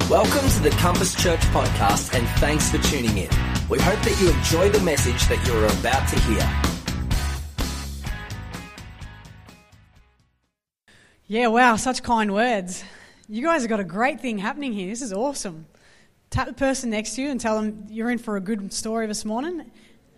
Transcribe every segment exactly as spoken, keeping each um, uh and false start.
Welcome to the Compass Church podcast, and thanks for tuning in. We hope that you enjoy the message that you're about to hear. Yeah, wow, such kind words. You guys have got a great thing happening here. This is awesome. Tap the person next to you and tell them you're in for a good story this morning.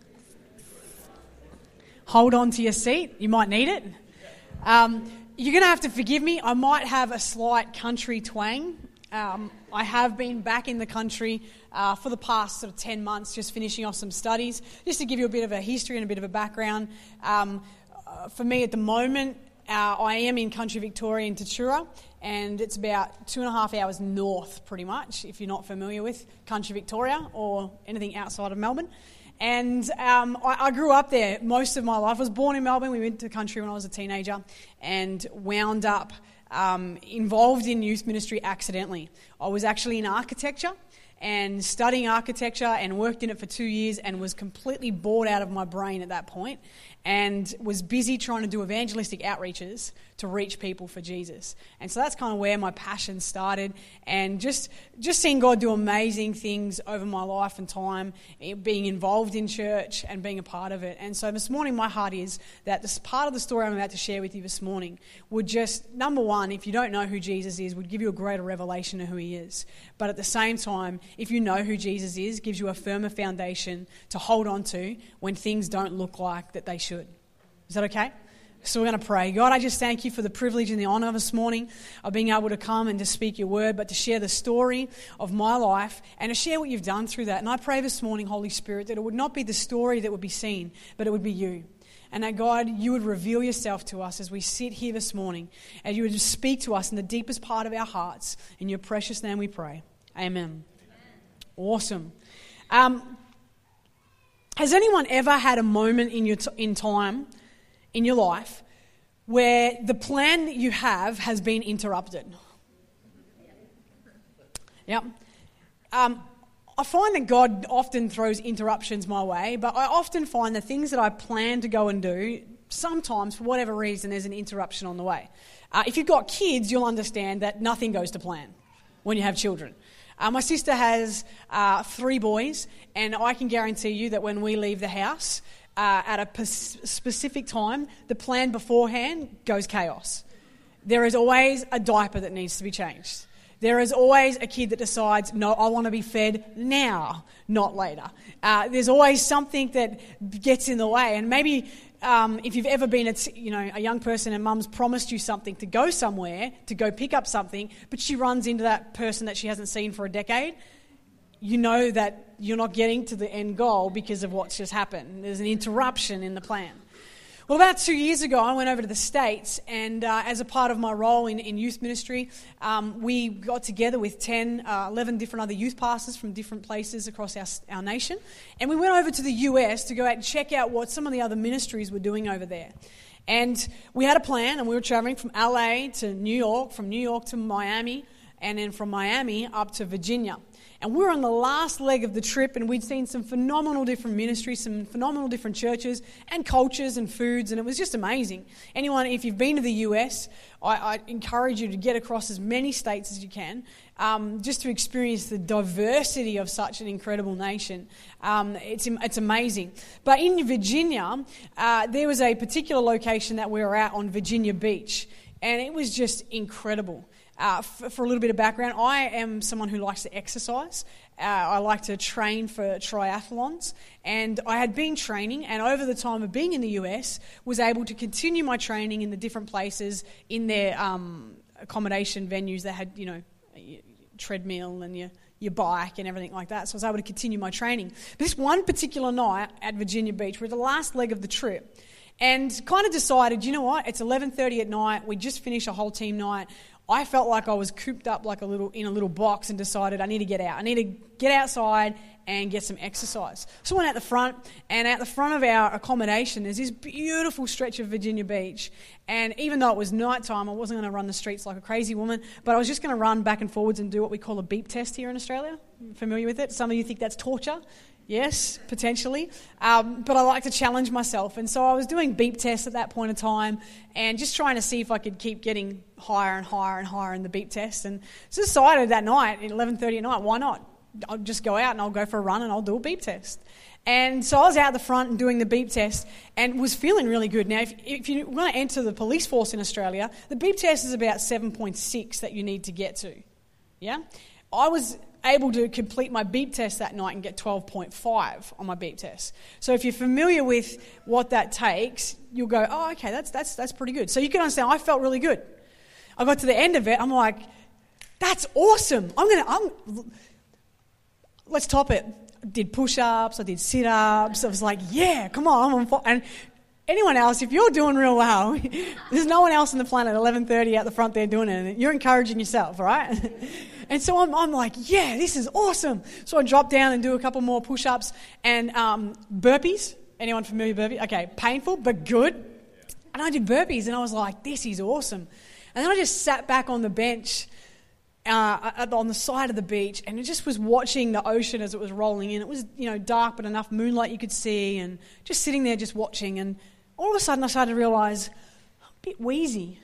Hold on to your seat. You might need it. Um, you're going to have to forgive me. I might have a slight country twang. Um, I have been back in the country uh, for the past sort of ten months, just finishing off some studies. Just to give you a bit of a history and a bit of a background. Um, uh, for me at the moment, uh, I am in country Victoria in Tatura, and it's about two and a half hours north, pretty much, if you're not familiar with country Victoria or anything outside of Melbourne. And um, I, I grew up there most of my life. I was born in Melbourne. We went to country when I was a teenager and wound up Um, involved in youth ministry accidentally. I was actually in architecture and studying architecture and worked in it for two years and was completely bored out of my brain at that point and was busy trying to do evangelistic outreaches to reach people for Jesus. And so that's kind of where my passion started, and just just seeing God do amazing things over my life and time, being involved in church and being a part of it. And so this morning my heart is that this part of the story I'm about to share with you this morning would just, number one, if you don't know who Jesus is, would give you a greater revelation of who he is. But at the same time, if you know who Jesus is, gives you a firmer foundation to hold on to when things don't look like that they should. Is that okay? So we're going to pray. God, I just thank you for the privilege and the honour this morning of being able to come and to speak your word, but to share the story of my life and to share what you've done through that. And I pray this morning, Holy Spirit, that it would not be the story that would be seen, but it would be you. And that, God, you would reveal yourself to us as we sit here this morning, and you would speak to us in the deepest part of our hearts. In your precious name we pray. Amen. Amen. Awesome. Um, has anyone ever had a moment in your t- in time, in your life, where the plan that you have has been interrupted? Yep. Um, I find that God often throws interruptions my way, but I often find the things that I plan to go and do, sometimes for whatever reason there's an interruption on the way. Uh, if you've got kids, you'll understand that nothing goes to plan when you have children. Uh, my sister has uh, three boys, and I can guarantee you that when we leave the house uh, at a p- specific time, the plan beforehand goes chaos. There is always a diaper that needs to be changed. There is always a kid that decides, no, I want to be fed now, not later. Uh, there's always something that gets in the way. And maybe um, if you've ever been a, t- you know, a young person and mum's promised you something to go somewhere, to go pick up something, but she runs into that person that she hasn't seen for a decade, you know that you're not getting to the end goal because of what's just happened. There's an interruption in the plan. Well, about two years ago, I went over to the States, and uh, as a part of my role in, in youth ministry, um, we got together with ten, uh, eleven different other youth pastors from different places across our, our nation, and we went over to the U S to go out and check out what some of the other ministries were doing over there. And we had a plan, and we were traveling from L A to New York, from New York to Miami, and then from Miami up to Virginia. And we were on the last leg of the trip, and we'd seen some phenomenal different ministries, some phenomenal different churches and cultures and foods, and it was just amazing. Anyone, if you've been to the U S, I, I encourage you to get across as many states as you can, um, just to experience the diversity of such an incredible nation. Um, it's it's amazing. But in Virginia, uh, there was a particular location that we were at on Virginia Beach, and it was just incredible. Uh, for, for a little bit of background, I am someone who likes to exercise. Uh, I like to train for triathlons, and I had been training, and over the time of being in the U S, was able to continue my training in the different places in their um, accommodation venues that had, you know, your treadmill and your your bike and everything like that. So I was able to continue my training. But this one particular night at Virginia Beach, we're at the last leg of the trip, and kind of decided, you know what, it's eleven thirty at night, we just finished a whole team night. I felt like I was cooped up like a little in a little box and decided I need to get out. I need to get outside and get some exercise. So I went out the front, and out the front of our accommodation there's this beautiful stretch of Virginia Beach. And even though it was nighttime, I wasn't going to run the streets like a crazy woman, but I was just going to run back and forwards and do what we call a beep test here in Australia. Familiar with it? Some of you think that's torture. Yes, potentially. Um, but I like to challenge myself. And so I was doing beep tests at that point in time and just trying to see if I could keep getting higher and higher and higher in the beep test. And so decided that night, at eleven thirty at night, why not? I'll just go out and I'll go for a run and I'll do a beep test. And so I was out the front and doing the beep test and was feeling really good. Now, if, if you want to enter the police force in Australia, the beep test is about seven point six that you need to get to. Yeah? I was able to complete my beep test that night and get twelve point five on my beep test. So if you're familiar with what that takes, you'll go, oh, okay, that's that's that's pretty good. So you can understand, I felt really good. I got to the end of it, I'm like, that's awesome. I'm going to, I'm, let's top it. I did push-ups, I did sit-ups. I was like, yeah, come on, I'm on fire. And anyone else, if you're doing real well, there's no one else on the planet at eleven thirty out the front there doing it. You're encouraging yourself, all right? And so I'm, I'm like, yeah, this is awesome. So I drop down and do a couple more push-ups and um, burpees. Anyone familiar with burpees? Okay, painful but good. And I did burpees and I was like, this is awesome. And then I just sat back on the bench uh, on the side of the beach and it just was watching the ocean as it was rolling in. It was, you know, dark but enough moonlight you could see, and just sitting there just watching. And all of a sudden I started to realise I'm a bit wheezy.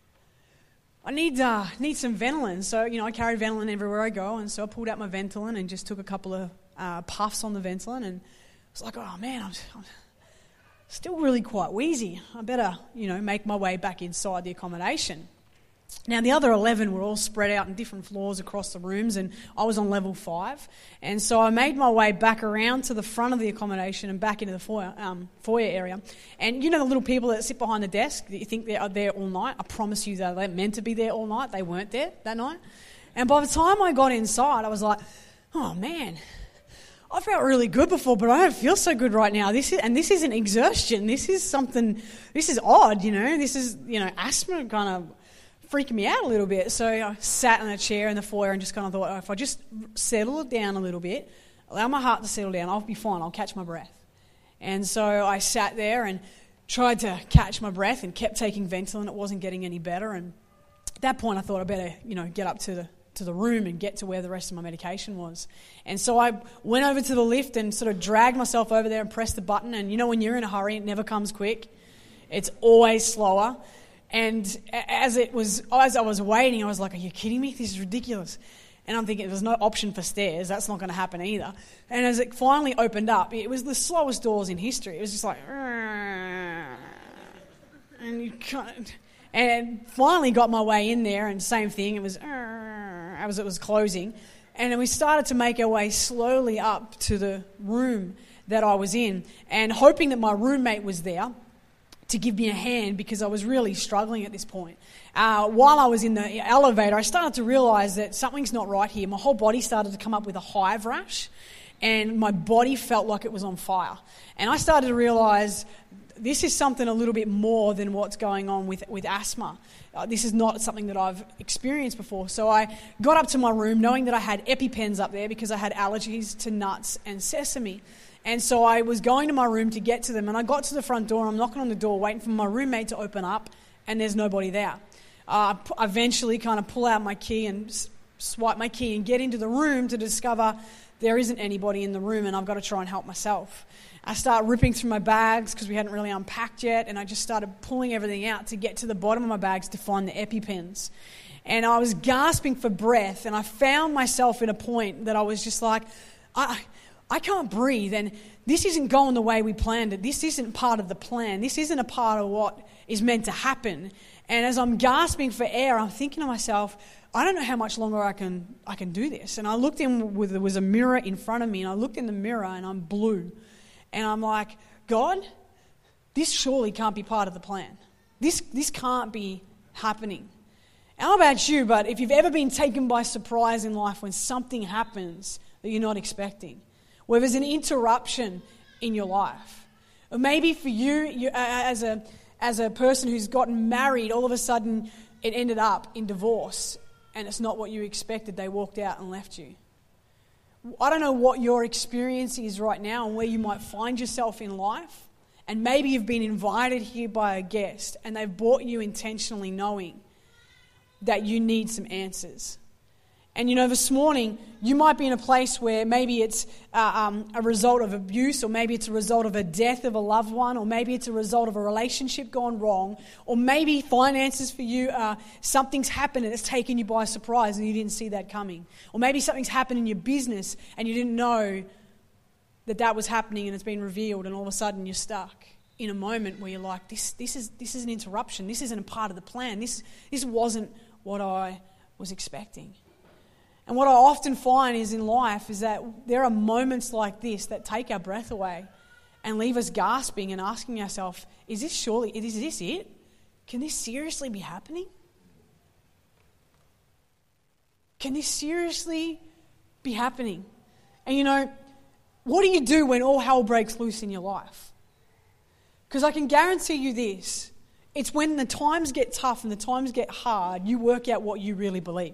I need uh, need some Ventolin. So, you know, I carry Ventolin everywhere I go, and so I pulled out my Ventolin and just took a couple of uh, puffs on the Ventolin, and I was like, oh man, I'm, I'm still really quite wheezy. I better, you know, make my way back inside the accommodation. Now, the other eleven were all spread out in different floors across the rooms, and I was on level five. And so I made my way back around to the front of the accommodation and back into the foyer, um, foyer area. And you know the little people that sit behind the desk that you think they're there all night? I promise you that they're meant to be there all night. They weren't there that night. And by the time I got inside, I was like, oh man, I felt really good before, but I don't feel so good right now. This is, and this isn't exhaustion. This is something, this is odd, you know. This is, you know, asthma kind of freaking me out a little bit. So I sat in a chair in the foyer and just kind of thought, oh, if I just settle it down a little bit, allow my heart to settle down, I'll be fine. I'll catch my breath. And so I sat there and tried to catch my breath and kept taking Ventolin. It wasn't getting any better. And at that point, I thought I better, you know, get up to the to the room and get to where the rest of my medication was. And so I went over to the lift and sort of dragged myself over there and pressed the button. And you know, when you're in a hurry, it never comes quick. It's always slower. And as it was, as I was waiting, I was like, are you kidding me? This is ridiculous. And I'm thinking, there's no option for stairs. That's not going to happen either. And as it finally opened up, it was the slowest doors in history. It was just like, and you can't, and finally got my way in there, and same thing. It was as it was closing. And then we started to make our way slowly up to the room that I was in, and hoping that my roommate was there to give me a hand, because I was really struggling at this point. Uh, while I was in the elevator, I started to realise that something's not right here. My whole body started to come up with a hive rash, and my body felt like it was on fire. And I started to realise this is something a little bit more than what's going on with, with asthma. Uh, this is not something that I've experienced before. So I got up to my room knowing that I had EpiPens up there because I had allergies to nuts and sesame. And so I was going to my room to get to them, and I got to the front door, and I'm knocking on the door waiting for my roommate to open up, and there's nobody there. Uh, I eventually kind of pull out my key and s- swipe my key and get into the room to discover there isn't anybody in the room, and I've got to try and help myself. I start ripping through my bags because we hadn't really unpacked yet, and I just started pulling everything out to get to the bottom of my bags to find the EpiPens. And I was gasping for breath, and I found myself in a point that I was just like, I... I can't breathe, and this isn't going the way we planned it. This isn't part of the plan. This isn't a part of what is meant to happen. And as I'm gasping for air, I'm thinking to myself, I don't know how much longer I can I can do this. And I looked in, with, there was a mirror in front of me, and I looked in the mirror, and I'm blue. And I'm like, God, this surely can't be part of the plan. This this can't be happening. I don't know about you, but if you've ever been taken by surprise in life when something happens that you're not expecting, where there's an interruption in your life. Or maybe for you, you as a as a person who's gotten married, all of a sudden it ended up in divorce, and it's not what you expected. They walked out and left you. I don't know what your experience is right now and where you might find yourself in life. And maybe you've been invited here by a guest, and they've brought you intentionally knowing that you need some answers. And you know, this morning, you might be in a place where maybe it's uh, um, a result of abuse, or maybe it's a result of a death of a loved one, or maybe it's a result of a relationship gone wrong, or maybe finances for you, uh, something's happened and it's taken you by surprise and you didn't see that coming. Or maybe something's happened in your business and you didn't know that that was happening and it's been revealed, and all of a sudden you're stuck in a moment where you're like, this this is this is an interruption. This isn't a part of the plan. This This wasn't what I was expecting. And what I often find is in life is that there are moments like this that take our breath away and leave us gasping and asking ourselves, is this surely, is this it? Can this seriously be happening? Can this seriously be happening? And you know, what do you do when all hell breaks loose in your life? Because I can guarantee you this, it's when the times get tough and the times get hard, you work out what you really believe.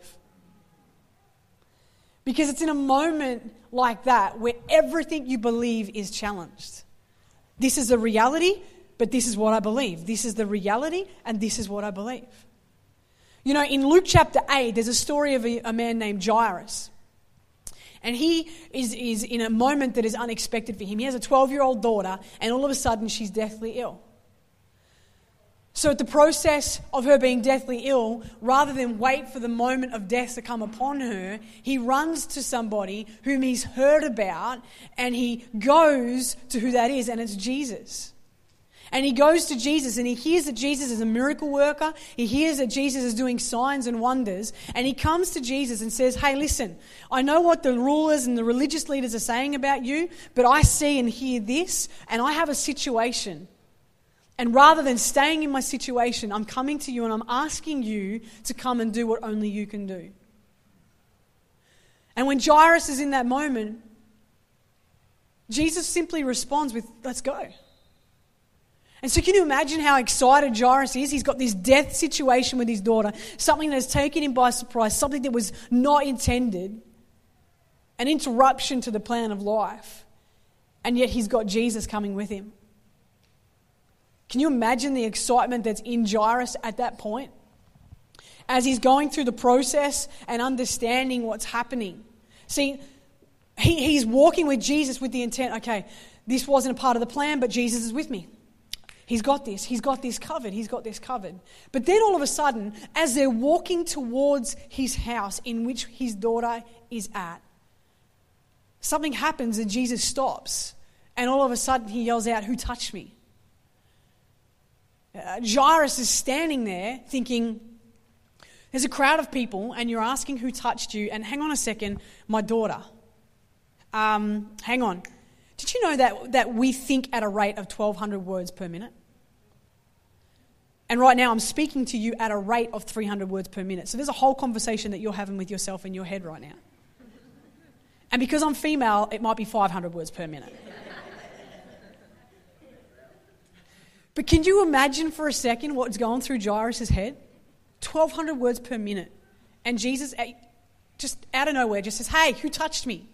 Because it's in a moment like that where everything you believe is challenged. This is the reality, but this is what I believe. This is the reality, and this is what I believe. You know, in Luke chapter eight, there's a story of a, a man named Jairus. And he is, is in a moment that is unexpected for him. He has a twelve-year-old daughter, and all of a sudden she's deathly ill. So at the process of her being deathly ill, rather than wait for the moment of death to come upon her, he runs to somebody whom he's heard about, and he goes to who that is, and it's Jesus. And he goes to Jesus, and he hears that Jesus is a miracle worker. He hears that Jesus is doing signs and wonders, and he comes to Jesus and says, hey, listen, I know what the rulers and the religious leaders are saying about you, but I see and hear this, and I have a situation. And rather than staying in my situation, I'm coming to you and I'm asking you to come and do what only you can do. And when Jairus is in that moment, Jesus simply responds with, let's go. And so can you imagine how excited Jairus is? He's got this death situation with his daughter, something that has taken him by surprise, something that was not intended, an interruption to the plan of life. And yet he's got Jesus coming with him. Can you imagine the excitement that's in Jairus at that point? As he's going through the process and understanding what's happening. See, he, he's walking with Jesus with the intent, okay, this wasn't a part of the plan, but Jesus is with me. He's got this. He's got this covered. He's got this covered. But then all of a sudden, as they're walking towards his house in which his daughter is at, something happens and Jesus stops. And all of a sudden he yells out, who touched me? Uh, Jairus is standing there thinking, there's a crowd of people and you're asking who touched you, and hang on a second, my daughter. Um, hang on. Did you know that, that we think at a rate of twelve hundred words per minute? And right now I'm speaking to you at a rate of three hundred words per minute. So there's a whole conversation that you're having with yourself in your head right now. And because I'm female, it might be five hundred words per minute. But can you imagine for a second what's going through Jairus' head? twelve hundred words per minute. And Jesus, just out of nowhere, just says, hey, who touched me?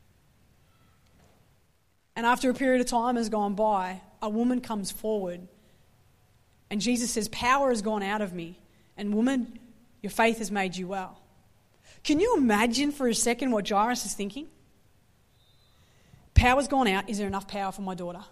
And after a period of time has gone by, a woman comes forward. And Jesus says, power has gone out of me. And woman, your faith has made you well. Can you imagine for a second what Jairus is thinking? Power's gone out. Is there enough power for my daughter?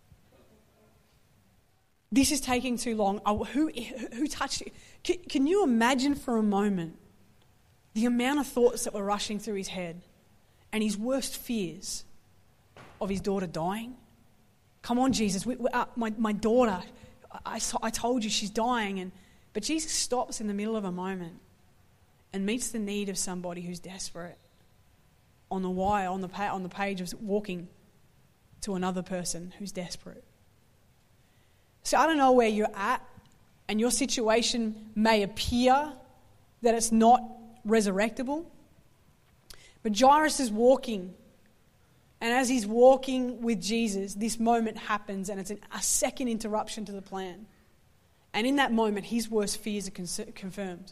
This is taking too long. Oh, who, who touched it? Can, can you imagine for a moment the amount of thoughts that were rushing through his head and his worst fears of his daughter dying? Come on, Jesus, we, we, uh, my, my daughter, I, I told you she's dying. And But Jesus stops in the middle of a moment and meets the need of somebody who's desperate on the wire, on the, pa- on the page of walking to another person who's desperate. So I don't know where you're at, and your situation may appear that it's not resurrectable. But Jairus is walking, and as he's walking with Jesus, this moment happens, and it's an, a second interruption to the plan. And in that moment, his worst fears are con- confirmed.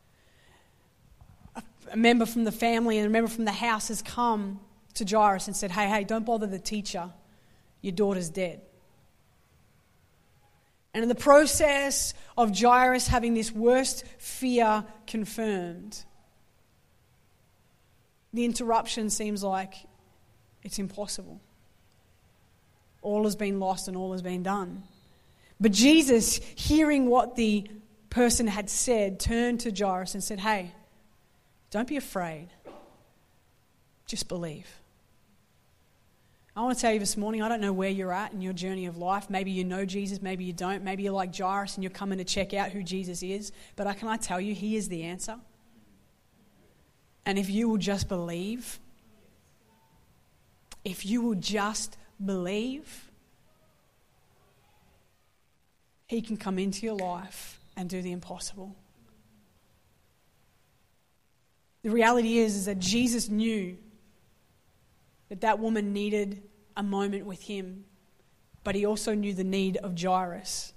A, a member from the family and a member from the house has come to Jairus and said, hey, hey, don't bother the teacher. Your daughter's dead. And in the process of Jairus having this worst fear confirmed, The interruption seems like it's impossible. All has been lost and all has been done. But Jesus, hearing what the person had said, turned to Jairus and said, hey, don't be afraid. Just believe. I want to tell you this morning, I don't know where you're at in your journey of life. Maybe you know Jesus, maybe you don't. Maybe you're like Jairus and you're coming to check out who Jesus is. But I, can I tell you, he is the answer. And if you will just believe, if you will just believe, he can come into your life and do the impossible. The reality is, is that Jesus knew that that woman needed a moment with him, but he also knew the need of Jairus.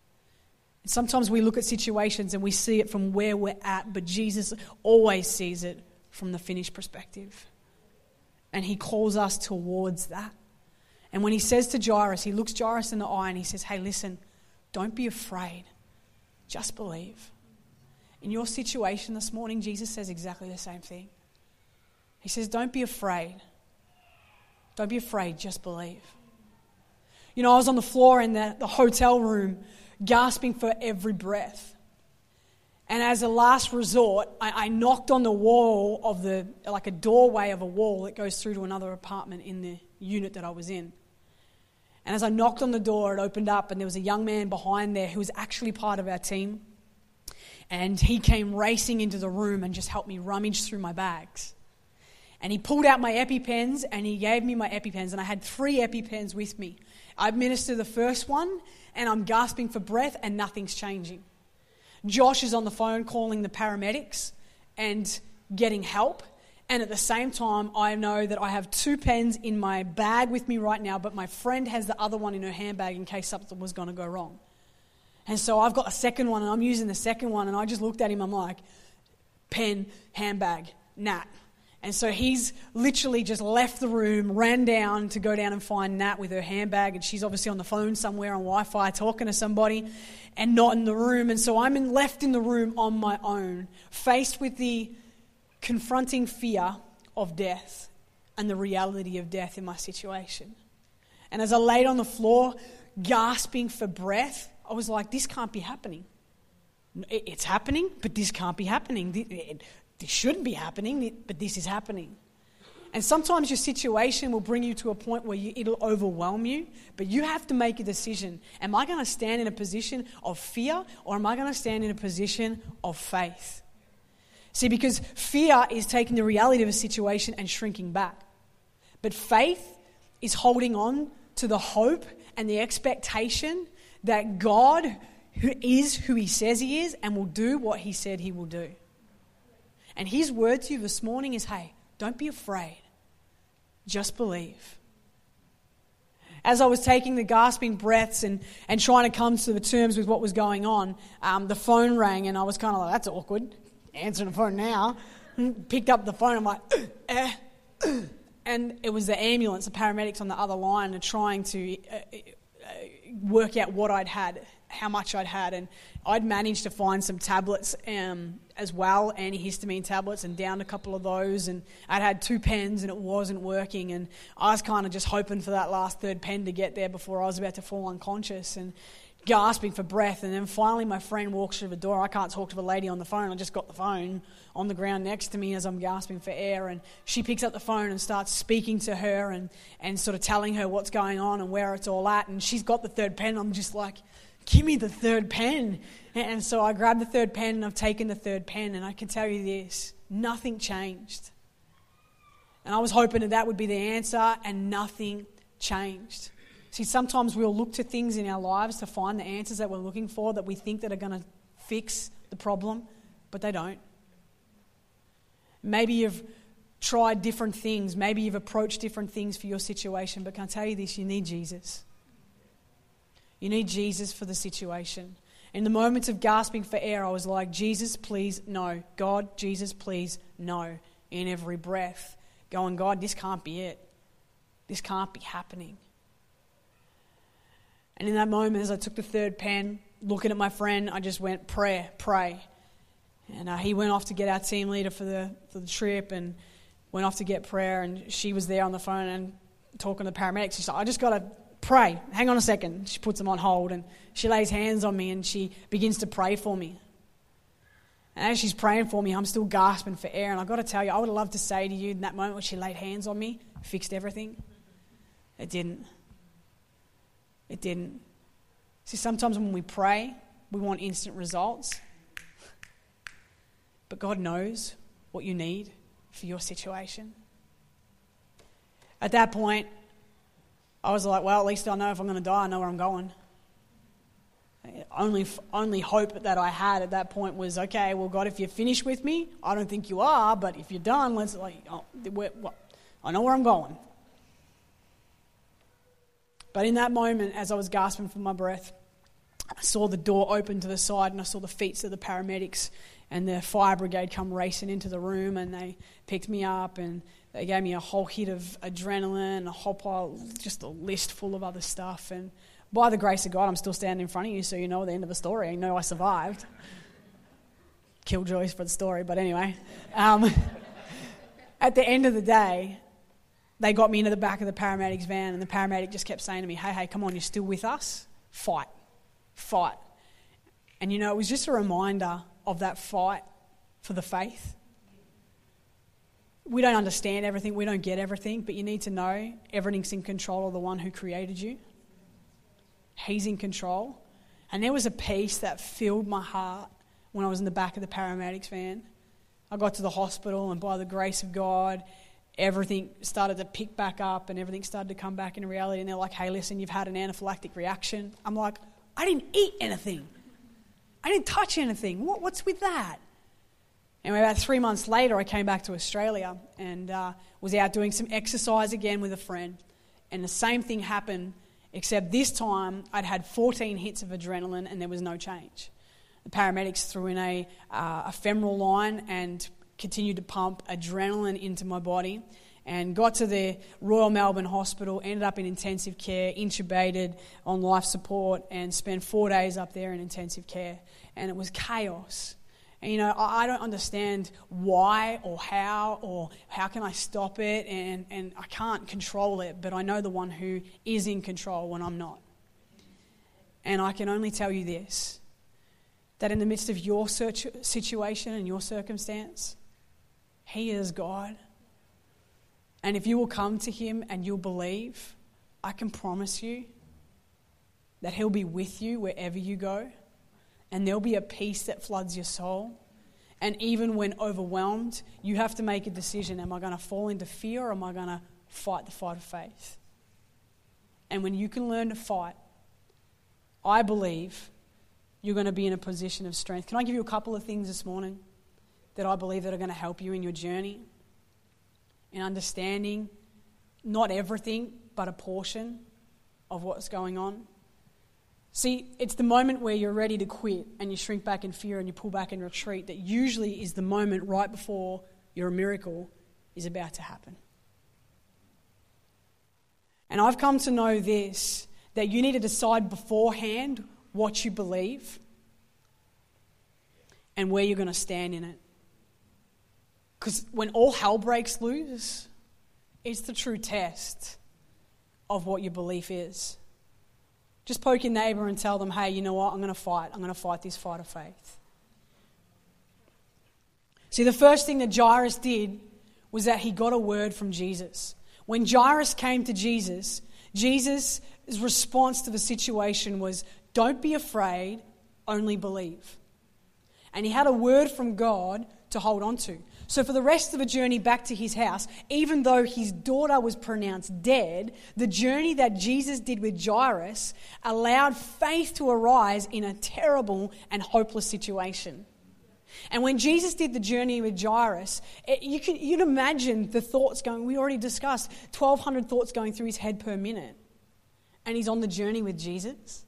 And sometimes we look at situations and we see it from where we're at, but Jesus always sees it from the finished perspective. And he calls us towards that. And when he says to Jairus, he looks Jairus in the eye and he says, hey, listen, don't be afraid. Just believe. In your situation this morning, Jesus says exactly the same thing. He says, don't be afraid. Don't be afraid, just believe. You know, I was on the floor in the, the hotel room gasping for every breath. And as a last resort, I, I knocked on the wall of the, like a doorway of a wall that goes through to another apartment in the unit that I was in. And as I knocked on the door, it opened up and there was a young man behind there who was actually part of our team. And he came racing into the room and just helped me rummage through my bags. And he pulled out my EpiPens and he gave me my EpiPens. And I had three EpiPens with me. I administered the first one and I'm gasping for breath and nothing's changing. Josh is on the phone calling the paramedics and getting help. And at the same time, I know that I have two pens in my bag with me right now, but my friend has the other one in her handbag in case something was going to go wrong. And so I've got a second one and I'm using the second one and I just looked at him, I'm like, pen, handbag, Nat. And so he's literally just left the room, ran down to go down and find Nat with her handbag, and she's obviously on the phone somewhere on Wi-Fi talking to somebody and not in the room. And so I'm in, left in the room on my own, faced with the confronting fear of death and the reality of death in my situation. And as I laid on the floor, gasping for breath, I was like, this can't be happening. It's happening, but this can't be happening. This shouldn't be happening, but this is happening. And sometimes your situation will bring you to a point where you, it'll overwhelm you, but you have to make a decision. Am I going to stand in a position of fear or am I going to stand in a position of faith? See, because fear is taking the reality of a situation and shrinking back. But faith is holding on to the hope and the expectation that God who is who he says he is and will do what he said he will do. And his word to you this morning is, hey, don't be afraid. Just believe. As I was taking the gasping breaths and, and trying to come to the terms with what was going on, um, the phone rang and I was kind of like, that's awkward. Answering the phone now. Picked up the phone, I'm like, eh, eh. And it was the ambulance, the paramedics on the other line are trying to uh, uh, work out what I'd had, how much I'd had, and I'd managed to find some tablets um, as well, antihistamine tablets, and downed a couple of those, and I'd had two pens and it wasn't working, and I was kind of just hoping for that last third pen to get there before I was about to fall unconscious and gasping for breath. And then finally my friend walks through the door. I can't talk to the lady on the phone. I just got the phone on the ground next to me as I'm gasping for air, and she picks up the phone and starts speaking to her and, and sort of telling her what's going on and where it's all at, and she's got the third pen. I'm just like, give me the third pen. And so I grabbed the third pen and I've taken the third pen, and I can tell you this, nothing changed. And I was hoping that that would be the answer, and nothing changed. See, sometimes we'll look to things in our lives to find the answers that we're looking for, that we think that are going to fix the problem, but they don't. Maybe you've tried different things. Maybe you've approached different things for your situation, but can I tell you this, you need Jesus. You need Jesus for the situation. In the moments of gasping for air, I was like, Jesus, please, no. God, Jesus, please, no. In every breath, going, God, this can't be it. This can't be happening. And in that moment, as I took the third pen, looking at my friend, I just went, prayer, pray. And uh, he went off to get our team leader for the for the trip, and went off to get prayer, and she was there on the phone and talking to the paramedics. She's like, I just got to pray. Hang on a second. She puts them on hold, and she lays hands on me, and she begins to pray for me. And as she's praying for me, I'm still gasping for air. And I've got to tell you, I would have loved to say to you in that moment when she laid hands on me, fixed everything. It didn't. It didn't. See, sometimes when we pray, we want instant results. But God knows what you need for your situation. At that point, I was like, well, at least I know if I'm going to die, I know where I'm going. Only only hope that I had at that point was, okay, well, God, if you're finished with me, I don't think you are, but if you're done, let's like, oh, I know where I'm going. But in that moment, as I was gasping for my breath, I saw the door open to the side, and I saw the feet of the paramedics and the fire brigade come racing into the room, and they picked me up, and they gave me a whole hit of adrenaline, a whole pile, just a list full of other stuff. And by the grace of God, I'm still standing in front of you, so you know the end of the story. You know I survived. Killjoys for the story, but anyway. Um, at the end of the day, they got me into the back of the paramedics van, and the paramedic just kept saying to me, hey, hey, come on, you're still with us? Fight. Fight. And you know, it was just a reminder of that fight for the faith. We don't understand everything, we don't get everything, but you need to know everything's in control of the one who created you. He's in control. And there was a peace that filled my heart when I was in the back of the paramedics van. I got to the hospital, and by the grace of God, everything started to pick back up, and everything started to come back into reality. And they're like, hey, listen, you've had an anaphylactic reaction. I'm like, I didn't eat anything. I didn't touch anything. What, what's with that? And about three months later, I came back to Australia and uh, was out doing some exercise again with a friend. And the same thing happened, except this time I'd had fourteen hits of adrenaline and there was no change. The paramedics threw in a, uh, a femoral line and continued to pump adrenaline into my body, and got to the Royal Melbourne Hospital, ended up in intensive care, intubated on life support, and spent four days up there in intensive care. And it was chaos. And, you know, I, I don't understand why or how or how can I stop it, and, and I can't control it, but I know the one who is in control when I'm not. And I can only tell you this, that in the midst of your search, situation and your circumstance, He is God. And if you will come to Him and you'll believe, I can promise you that He'll be with you wherever you go. And there'll be a peace that floods your soul. And even when overwhelmed, you have to make a decision. Am I going to fall into fear, or am I going to fight the fight of faith? And when you can learn to fight, I believe you're going to be in a position of strength. Can I give you a couple of things this morning that I believe that are going to help you in your journey? In understanding not everything, but a portion of what's going on. See, it's the moment where you're ready to quit and you shrink back in fear and you pull back and retreat that usually is the moment right before your miracle is about to happen. And I've come to know this, that you need to decide beforehand what you believe and where you're going to stand in it. Because when all hell breaks loose, it's the true test of what your belief is. Just poke your neighbour and tell them, hey, you know what, I'm going to fight. I'm going to fight this fight of faith. See, the first thing that Jairus did was that he got a word from Jesus. When Jairus came to Jesus, Jesus' response to the situation was, don't be afraid, only believe. And he had a word from God to hold on to. So for the rest of the journey back to his house, even though his daughter was pronounced dead, the journey that Jesus did with Jairus allowed faith to arise in a terrible and hopeless situation. And when Jesus did the journey with Jairus, it, you can, you'd imagine the thoughts going, we already discussed, twelve hundred thoughts going through his head per minute. And he's on the journey with Jesus.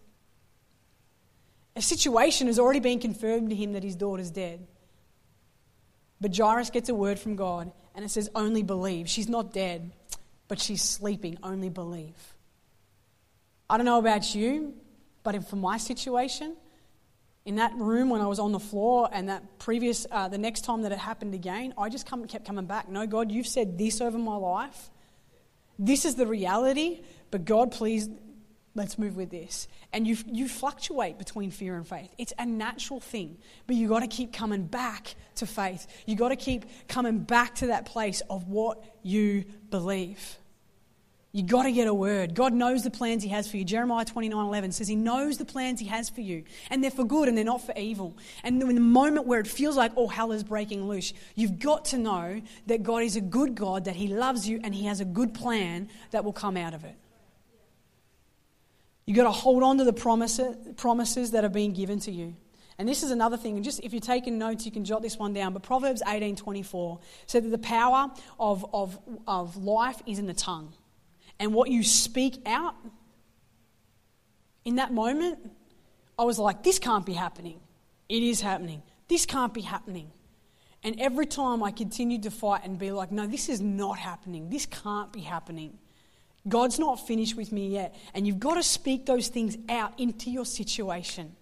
A situation has already been confirmed to him that his daughter's dead. But Jairus gets a word from God, and it says, only believe. She's not dead, but she's sleeping. Only believe. I don't know about you, but for my situation, In that room when I was on the floor and that previous, uh, the next time that it happened again, I just come, kept coming back. No, God, you've said this over my life. This is the reality, but God, please, let's move with this. And you you fluctuate between fear and faith. It's a natural thing, but you got to keep coming back to faith. You got to keep coming back to that place of what you believe. You got to get a word. God knows the plans he has for you. Jeremiah twenty-nine eleven says he knows the plans he has for you, and they're for good and they're not for evil. And in the moment where it feels like all hell is breaking loose, you've got to know that God is a good God, that he loves you, and he has a good plan that will come out of it. You've got to hold on to the promises, promises that are being given to you. And this is another thing, and just if you're taking notes, you can jot this one down. But Proverbs eighteen twenty-four said that the power of, of, of life is in the tongue. And what you speak out, in that moment, I was like, this can't be happening. It is happening. This can't be happening. And every time I continued to fight and be like, no, this is not happening. This can't be happening. God's not finished with me yet. And you've got to speak those things out into your situation.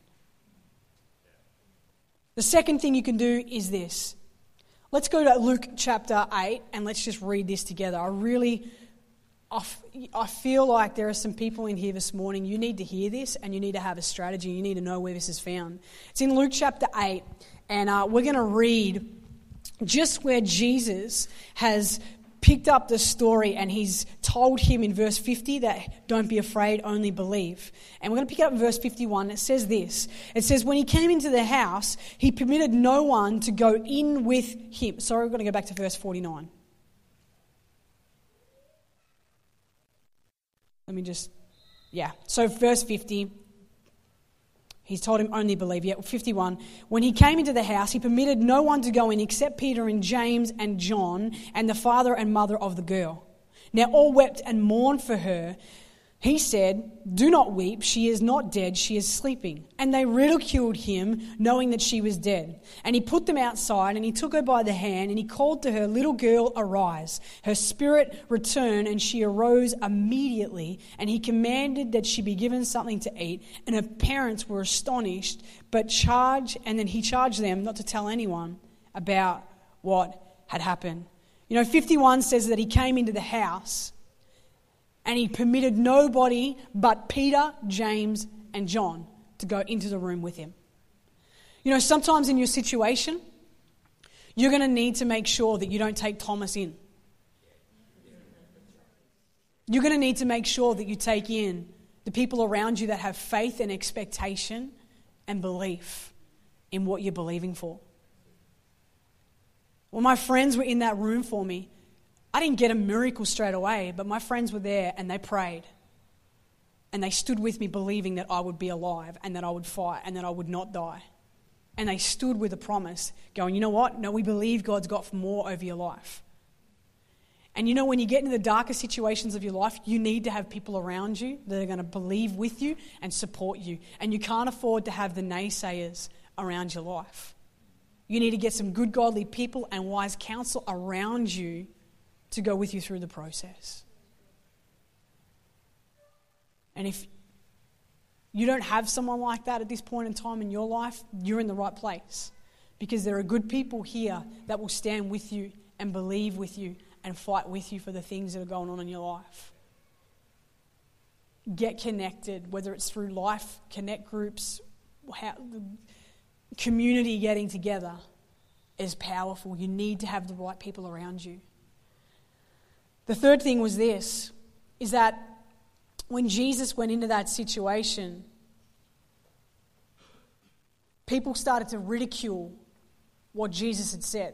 The second thing you can do is this. Let's go to Luke chapter eight and let's just read this together. I really... I feel like there are some people in here this morning, you need to hear this and you need to have a strategy. You need to know where this is found. It's in Luke chapter eight, and uh, we're going to read just where Jesus has picked up the story and he's told him in verse fifty that don't be afraid, only believe. And we're going to pick it up in verse fifty-one. It says this. It says, when he came into the house, he permitted no one to go in with him. Sorry, we're going to go back to verse forty-nine. Let me just, yeah. So verse fifty, he's told him only believe. Yeah, fifty-one. When he came into the house, he permitted no one to go in except Peter and James and John and the father and mother of the girl. Now all wept and mourned for her. He said, do not weep, she is not dead, she is sleeping. And they ridiculed him, knowing that she was dead. And he put them outside, and he took her by the hand, and he called to her, little girl, arise. Her spirit returned, and she arose immediately. And he commanded that she be given something to eat. And her parents were astonished, but charged, and then he charged them not to tell anyone about what had happened. You know, fifty-one says that he came into the house, and he permitted nobody but Peter, James, and John to go into the room with him. You know, sometimes in your situation, you're going to need to make sure that you don't take Thomas in. You're going to need to make sure that you take in the people around you that have faith and expectation and belief in what you're believing for. When my friends were in that room for me, I didn't get a miracle straight away, but my friends were there and they prayed. And they stood with me believing that I would be alive and that I would fight and that I would not die. And they stood with a promise going, you know what? No, we believe God's got more over your life. And you know, when you get into the darker situations of your life, you need to have people around you that are going to believe with you and support you. And you can't afford to have the naysayers around your life. You need to get some good godly people and wise counsel around you to go with you through the process. And if you don't have someone like that at this point in time in your life, you're in the right place. Because there are good people here that will stand with you and believe with you and fight with you for the things that are going on in your life. Get connected, whether it's through life connect groups, how, the community getting together is powerful. You need to have the right people around you. The third thing was this, is that when Jesus went into that situation, people started to ridicule what Jesus had said.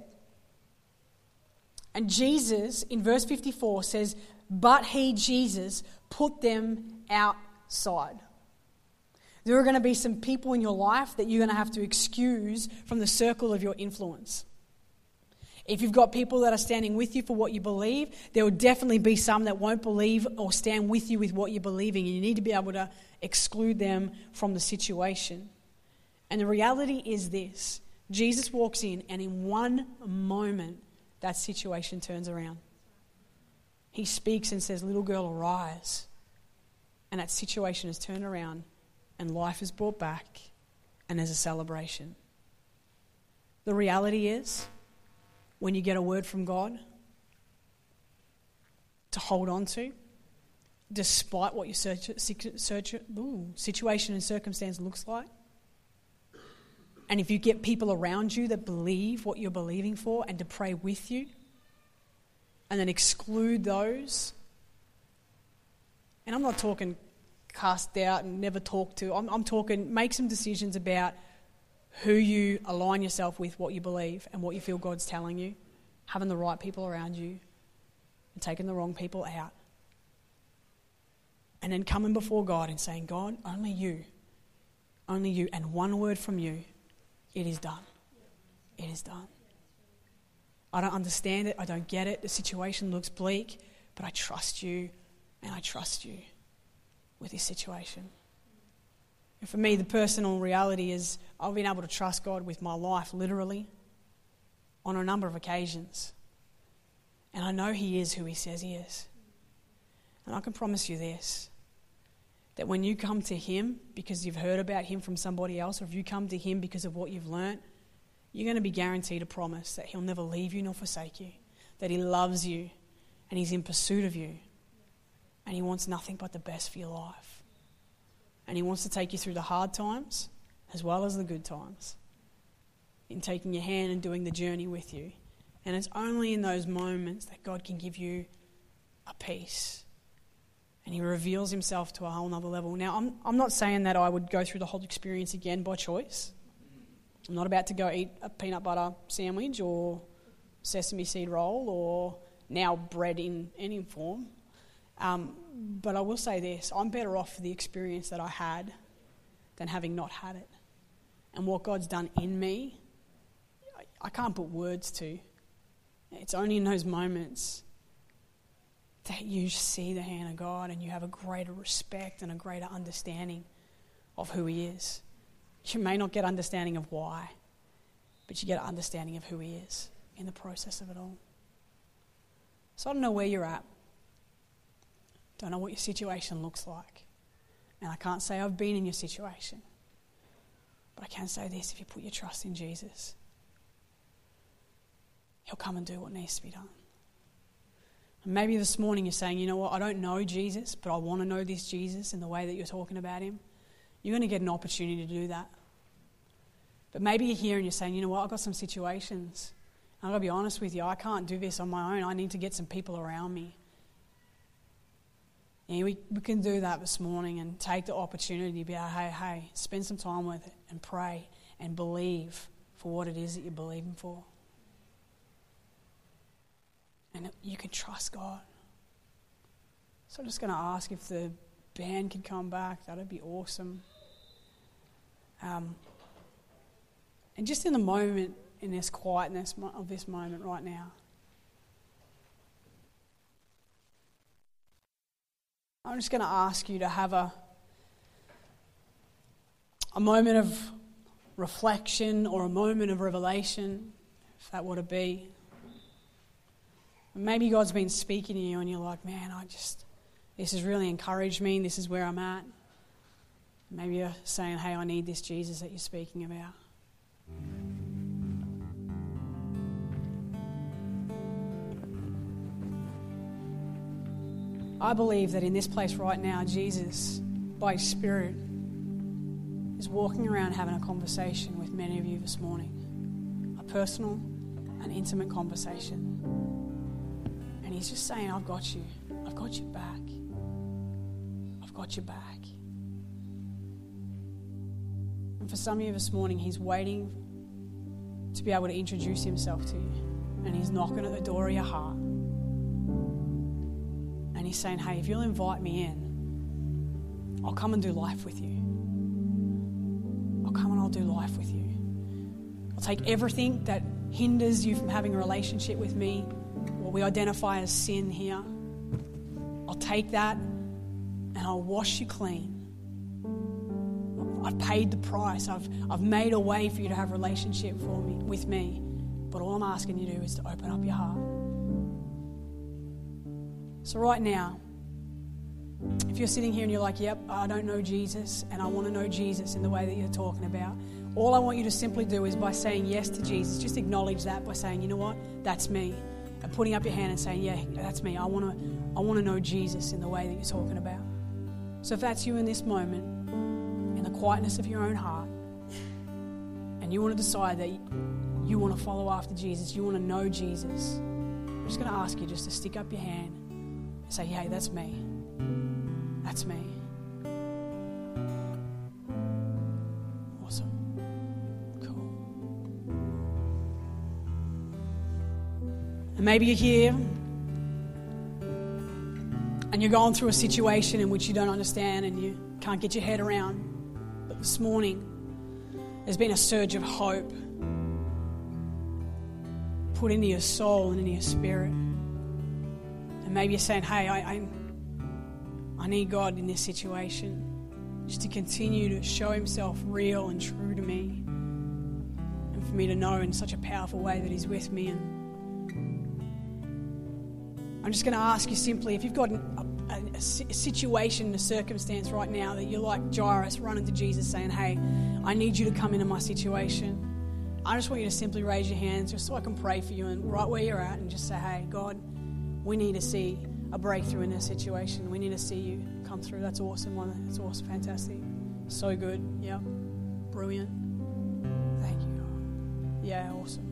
And Jesus, in verse fifty-four, says, but he, Jesus, put them outside. There are going to be some people in your life that you're going to have to excuse from the circle of your influence. If you've got people that are standing with you for what you believe, there will definitely be some that won't believe or stand with you with what you're believing, and you need to be able to exclude them from the situation. And the reality is this, Jesus walks in and in one moment, that situation turns around. He speaks and says, little girl, arise. And that situation is turned around and life is brought back and there's a celebration. The reality is, when you get a word from God to hold on to, despite what your search, search, ooh, situation and circumstance looks like, and if you get people around you that believe what you're believing for and to pray with you, and then exclude those, and I'm not talking cast out and never talk to, I'm, I'm talking make some decisions about who you align yourself with, what you believe and what you feel God's telling you, having the right people around you and taking the wrong people out. And then coming before God and saying, God, only you, only you, and one word from you, it is done. It is done. I don't understand it. I don't get it. The situation looks bleak, but I trust you and I trust you with this situation. And for me, the personal reality is I've been able to trust God with my life, literally, on a number of occasions. And I know He is who He says He is. And I can promise you this, that when you come to Him because you've heard about Him from somebody else, or if you come to Him because of what you've learnt, you're going to be guaranteed a promise that He'll never leave you nor forsake you, that He loves you and He's in pursuit of you, and He wants nothing but the best for your life. And He wants to take you through the hard times as well as the good times, in taking your hand and doing the journey with you. And it's only in those moments that God can give you a peace. And He reveals Himself to a whole nother level. Now, I'm I'm not saying that I would go through the whole experience again by choice. I'm not about to go eat a peanut butter sandwich or sesame seed roll or now bread in any form. Um, but I will say this, I'm better off for the experience that I had than having not had it. And what God's done in me, I, I can't put words to. It's only in those moments that you see the hand of God and you have a greater respect and a greater understanding of who He is. You may not get understanding of why, but you get an understanding of who He is in the process of it all. So I don't know where you're at. Don't know what your situation looks like. And I can't say I've been in your situation. But I can say this, if you put your trust in Jesus, He'll come and do what needs to be done. And maybe this morning you're saying, you know what, I don't know Jesus, but I want to know this Jesus in the way that you're talking about Him. You're going to get an opportunity to do that. But maybe you're here and you're saying, you know what, I've got some situations. I've got to be honest with you, I can't do this on my own. I need to get some people around me. And we, we can do that this morning and take the opportunity to be like, hey, hey, spend some time with it and pray and believe for what it is that you're believing for. And you can trust God. So I'm just going to ask if the band could come back. That would be awesome. Um, and just in the moment, in this quietness of this moment right now, I'm just going to ask you to have a, a moment of reflection or a moment of revelation, if that were to be. Maybe God's been speaking to you and you're like, man, I just, this has really encouraged me. This is where I'm at. Maybe you're saying, hey, I need this Jesus that you're speaking about. I believe that in this place right now, Jesus, by His Spirit, is walking around having a conversation with many of you this morning. A personal and intimate conversation. And He's just saying, I've got you. I've got you back. I've got you back. And for some of you this morning, He's waiting to be able to introduce Himself to you. And He's knocking at the door of your heart. And He's saying, hey, if you'll invite me in, I'll come and do life with you. I'll come and I'll do life with you. I'll take everything that hinders you from having a relationship with me, what we identify as sin here. I'll take that and I'll wash you clean. I've paid the price. I've, I've made a way for you to have a relationship for me, with me. But all I'm asking you to do is to open up your heart. So right now, If you're sitting here and you're like, yep, I don't know Jesus and I want to know Jesus in the way that you're talking about, all I want you to simply do is by saying yes to Jesus, just acknowledge that by saying, you know what, that's me. And putting up your hand and saying, yeah, that's me. I want to I want to know Jesus in the way that you're talking about. So if that's you in this moment, in the quietness of your own heart, and you want to decide that you want to follow after Jesus, you want to know Jesus, I'm just going to ask you just to stick up your hand and say, hey, that's me. That's me. Awesome. Cool. And maybe you're here and you're going through a situation in which you don't understand and you can't get your head around. But this morning, there's been a surge of hope put into your soul and into your spirit. And maybe you're saying, hey, I, I, I need God in this situation just to continue to show himself real and true to me, and for me to know in such a powerful way that he's with me. And I'm just going to ask you simply, if you've got a, a, a situation, a circumstance right now that you're like Jairus running to Jesus saying, hey, I need you to come into my situation. I just want you to simply raise your hands just so I can pray for you, and right where you're at, and just say, hey, God, we need to see a breakthrough in this situation. We need to see you come through. That's awesome. That's awesome. Fantastic. So good. Yeah. Brilliant. Thank you, God. Yeah, awesome.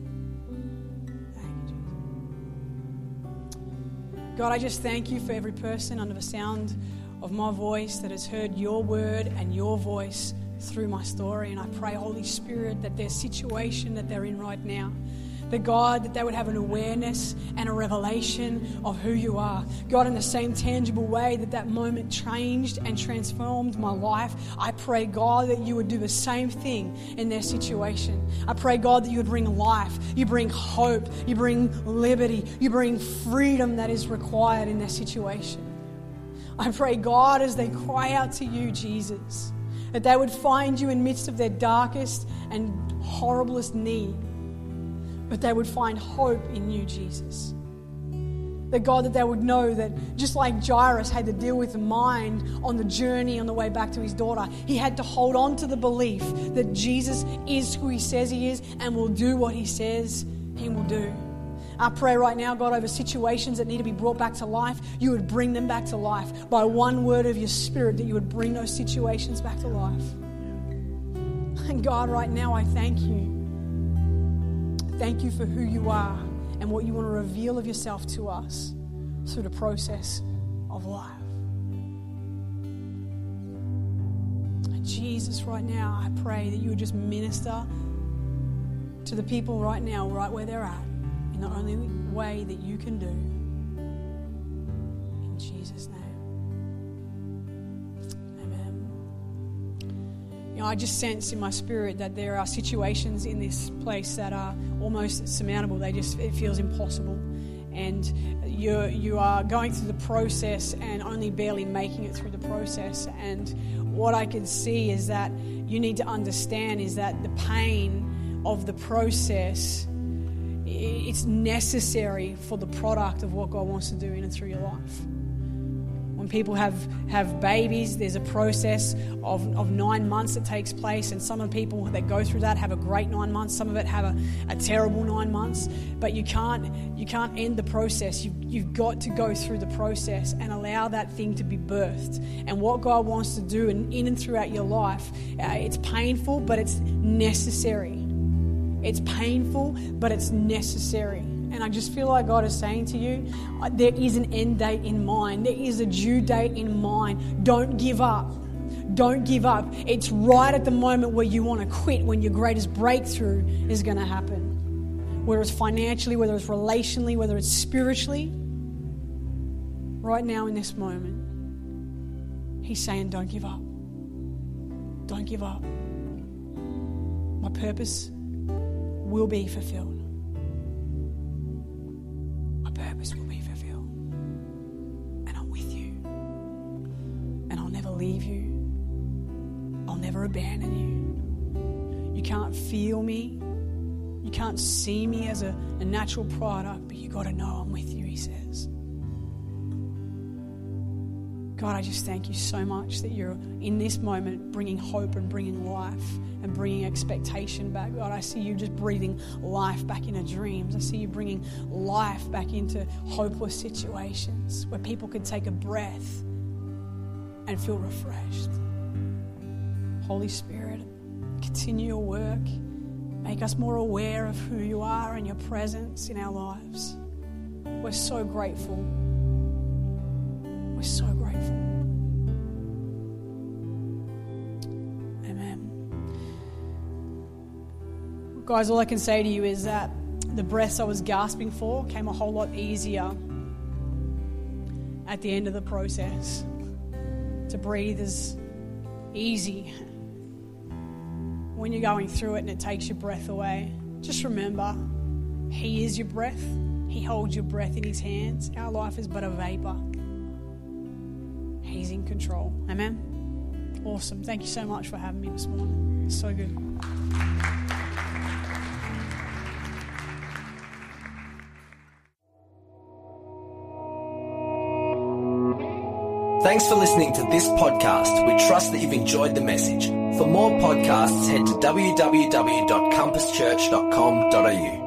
God, I just thank you for every person under the sound of my voice that has heard your word and your voice through my story. And I pray, Holy Spirit, that their situation that they're in right now, that God, that they would have an awareness and a revelation of who you are. God, in the same tangible way that that moment changed and transformed my life, I pray, God, that you would do the same thing in their situation. I pray, God, that you would bring life, you bring hope, you bring liberty, you bring freedom that is required in their situation. I pray, God, as they cry out to you, Jesus, that they would find you in the midst of their darkest and horriblest need, but they would find hope in you, Jesus. That God, that they would know that just like Jairus had to deal with the mind on the journey on the way back to his daughter, he had to hold on to the belief that Jesus is who he says he is and will do what he says he will do. I pray right now, God, over situations that need to be brought back to life, you would bring them back to life by one word of your Spirit, that you would bring those situations back to life. And God, right now I thank you. Thank you for who you are and what you want to reveal of yourself to us through the process of life. And Jesus, right now, I pray that you would just minister to the people right now, right where they're at, in the only way that you can do. In Jesus' name. You know, I just sense in my spirit that there are situations in this place that are almost surmountable. They just, it feels impossible. And you you are going through the process and only barely making it through the process. And what I can see is that you need to understand is that the pain of the process, it's necessary for the product of what God wants to do in and through your life. When people have, have babies, there's a process of, of nine months that takes place, and some of the people that go through that have a great nine months. Some of it have a, a terrible nine months. But you can't you can't end the process. You, you've got to go through the process and allow that thing to be birthed. And what God wants to do in, in and throughout your life, uh, it's painful, but it's necessary. It's painful, but it's necessary. And I just feel like God is saying to you, there is an end date in mind. There is a due date in mind. Don't give up. Don't give up. It's right at the moment where you want to quit, when your greatest breakthrough is going to happen. Whether it's financially, whether it's relationally, whether it's spiritually. Right now in this moment, he's saying, don't give up. Don't give up. My purpose will be fulfilled. Purpose will be fulfilled, and I'm with you, and I'll never leave you. I'll never abandon you. You can't feel me, you can't see me as a, a natural product, but you got to know I'm with you, he says. God, I just thank you so much that you're in this moment bringing hope and bringing life and bringing expectation back. God, I see you just breathing life back into dreams. I see you bringing life back into hopeless situations where people could take a breath and feel refreshed. Holy Spirit, continue your work. Make us more aware of who you are and your presence in our lives. We're so grateful. We're so grateful. Amen. Guys, all I can say to you is that the breaths I was gasping for came a whole lot easier at the end of the process. To breathe is easy when you're going through it and it takes your breath away. Just remember, He is your breath. He holds your breath in His hands. Our life is but a vapor. He's in control. Amen? Awesome. Thank you so much for having me this morning. It's so good. Thanks for listening to this podcast. We trust that you've enjoyed the message. For more podcasts, head to w w w dot compass church dot com dot a u.